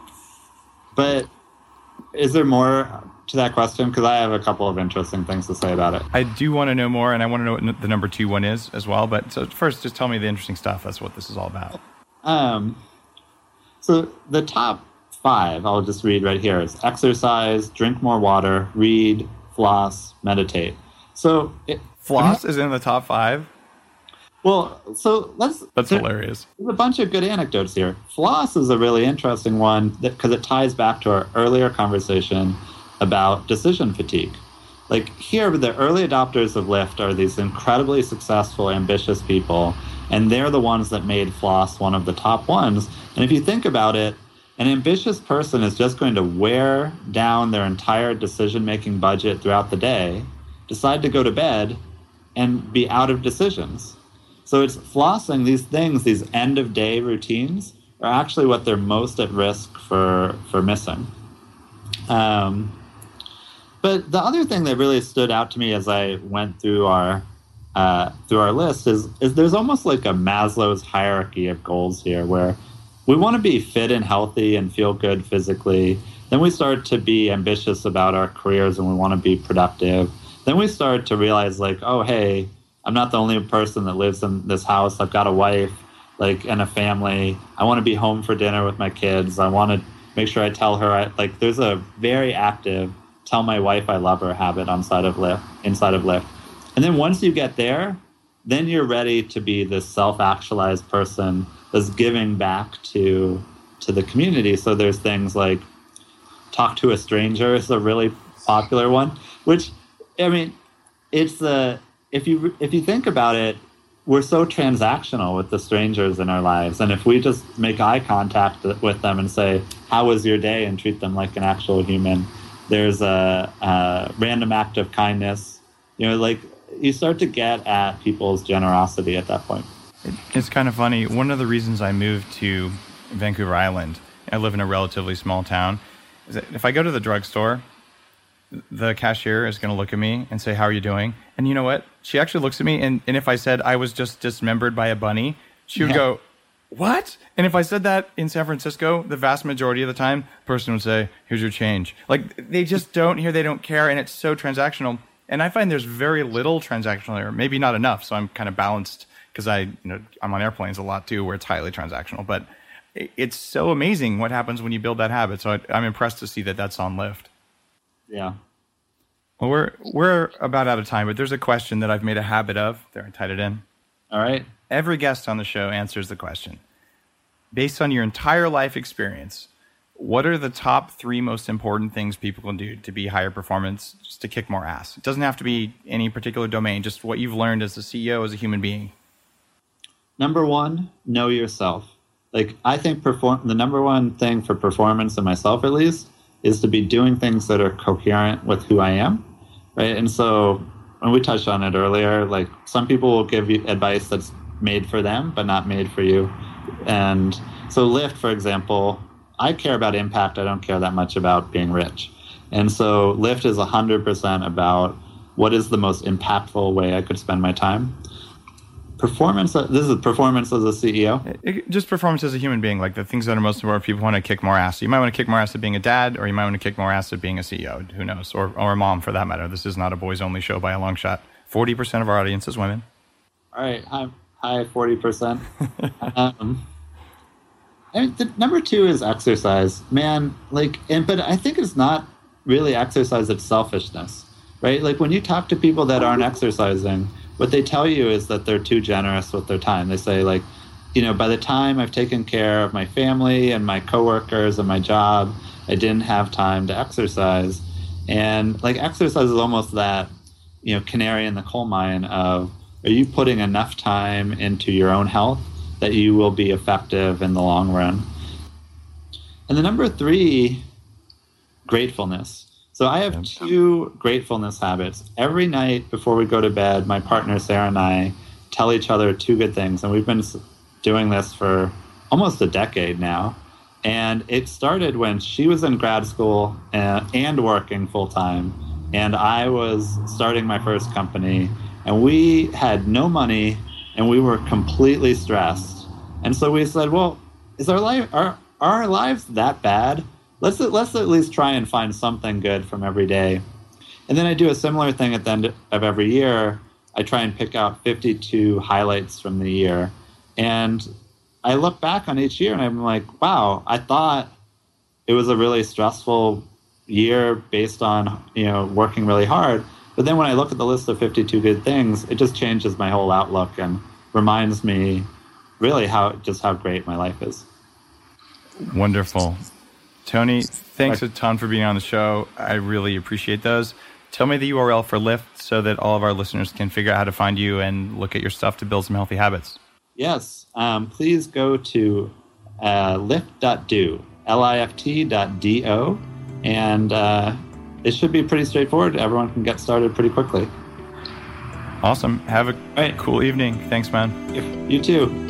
But is there more to that question? Because I have a couple of interesting things to say about it. I do want to know more, and I want to know what the number two one is as well. But so first, just tell me the interesting stuff. That's what this is all about. Um, so the top five, I'll just read right here, is exercise, drink more water, read, floss, meditate. So it, Floss is in the top five? Well, so let's... That's there, hilarious. There's a bunch of good anecdotes here. Floss is a really interesting one because it ties back to our earlier conversation about decision fatigue. Like, here, the early adopters of Lyft are these incredibly successful, ambitious people, and they're the ones that made floss one of the top ones. And if you think about it, an ambitious person is just going to wear down their entire decision-making budget throughout the day, decide to go to bed, and be out of decisions. So it's flossing, these things, these end-of-day routines, are actually what they're most at risk for, for missing. Um, but the other thing that really stood out to me as I went through our uh, through our list is, is there's almost like a Maslow's hierarchy of goals here, where we want to be fit and healthy and feel good physically. Then we start to be ambitious about our careers and we want to be productive. Then we start to realize, like, oh, hey, I'm not the only person that lives in this house. I've got a wife, like, and a family. I want to be home for dinner with my kids. I want to make sure I tell her, I, like, there's a very active tell my wife I love her habit inside of Lyft, inside of Lyft. And then once you get there, then you're ready to be this self-actualized person that's giving back to to the community. So there's things like talk to a stranger is a really popular one, which, I mean, it's a, if you if you think about it, we're so transactional with the strangers in our lives. And if we just make eye contact with them and say, how was your day, and treat them like an actual human, there's a, a random act of kindness. You know, like, you start to get at people's generosity at that point. It's kind of funny. One of the reasons I moved to Vancouver Island, I live in a relatively small town, is that if I go to the drugstore, the cashier is going to look at me and say, how are you doing? And you know what? She actually looks at me, and, and if I said I was just dismembered by a bunny, she would yeah. go, what? And if I said that in San Francisco, the vast majority of the time, the person would say, here's your change. Like, they just don't hear, they don't care, and it's so transactional. And I find there's very little transactional there, maybe not enough, so I'm kind of balanced because I, you know, I'm on airplanes a lot too, where it's highly transactional. But it's so amazing what happens when you build that habit. So I, I'm impressed to see that that's on Lyft. Yeah. Well, we're we're about out of time, but there's a question that I've made a habit of. There, I tied it in. All right. Every guest on the show answers the question. Based on your entire life experience, what are the top three most important things people can do to be higher performance, just to kick more ass? It doesn't have to be any particular domain, just what you've learned as a C E O, as a human being. Number one, know yourself. Like, I think perform the number one thing for performance and myself, at least, is to be doing things that are coherent with who I am, right? And so, when we touched on it earlier, like, some people will give you advice that's made for them, but not made for you. And so Lyft, for example, I care about impact. I don't care that much about being rich. And so Lyft is one hundred percent about what is the most impactful way I could spend my time. Performance, this is performance as a C E O? It, just performance as a human being, like the things that are most important. People want to kick more ass. You might want to kick more ass at being a dad, or you might want to kick more ass at being a C E O. Who knows? Or, or a mom, for that matter. This is not a boys-only show by a long shot. forty percent of our audience is women. All right. Hi, hi forty percent. um, And the, number two is exercise, man. Like, and but I think it's not really exercise; it's selfishness, right? Like, when you talk to people that aren't exercising, what they tell you is that they're too generous with their time. They say, like, you know, by the time I've taken care of my family and my coworkers and my job, I didn't have time to exercise. And like, exercise is almost that, you know, canary in the coal mine of, are you putting enough time into your own health that you will be effective in the long run? And the number three, gratefulness. So I have two gratefulness habits. Every night before we go to bed, my partner Sarah and I tell each other two good things. And we've been doing this for almost a decade now. And it started when she was in grad school and, and working full time. And I was starting my first company. And we had no money and we were completely stressed. And so we said, well, is our life, are, are our lives that bad? Let's, let's at least try and find something good from every day. And then I do a similar thing at the end of every year. I try and pick out fifty-two highlights from the year. And I look back on each year and I'm like, wow, I thought it was a really stressful year based on, you know, working really hard. But then when I look at the list of fifty-two good things, it just changes my whole outlook and reminds me really how just how great my life is. Wonderful. Tony, thanks a ton for being on the show. I really appreciate those. Tell me the U R L for Lyft so that all of our listeners can figure out how to find you and look at your stuff to build some healthy habits. Yes. Um, please go to uh, lyft dot do, L I F T dot D O, and uh, it should be pretty straightforward. Everyone can get started pretty quickly. Awesome. Have a right. cool evening. Thanks, man. You, you too.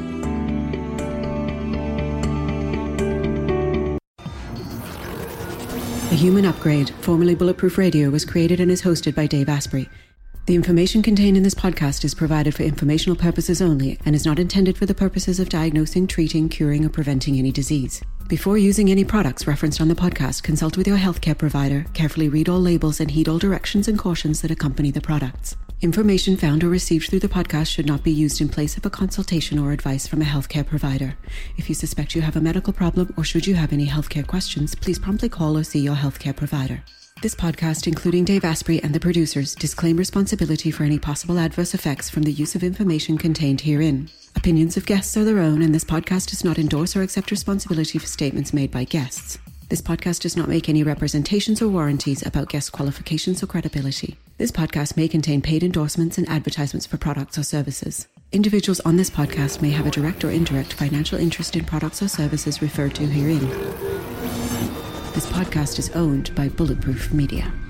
The Human Upgrade, formerly Bulletproof Radio, was created and is hosted by Dave Asprey. The information contained in this podcast is provided for informational purposes only and is not intended for the purposes of diagnosing, treating, curing, or preventing any disease. Before using any products referenced on the podcast, consult with your healthcare provider, carefully read all labels, and heed all directions and cautions that accompany the products. Information found or received through the podcast should not be used in place of a consultation or advice from a healthcare provider. If you suspect you have a medical problem or should you have any healthcare questions, please promptly call or see your healthcare provider. This podcast, including Dave Asprey and the producers, disclaim responsibility for any possible adverse effects from the use of information contained herein. Opinions of guests are their own, and this podcast does not endorse or accept responsibility for statements made by guests. This podcast does not make any representations or warranties about guest qualifications or credibility. This podcast may contain paid endorsements and advertisements for products or services. Individuals on this podcast may have a direct or indirect financial interest in products or services referred to herein. This podcast is owned by Bulletproof Media.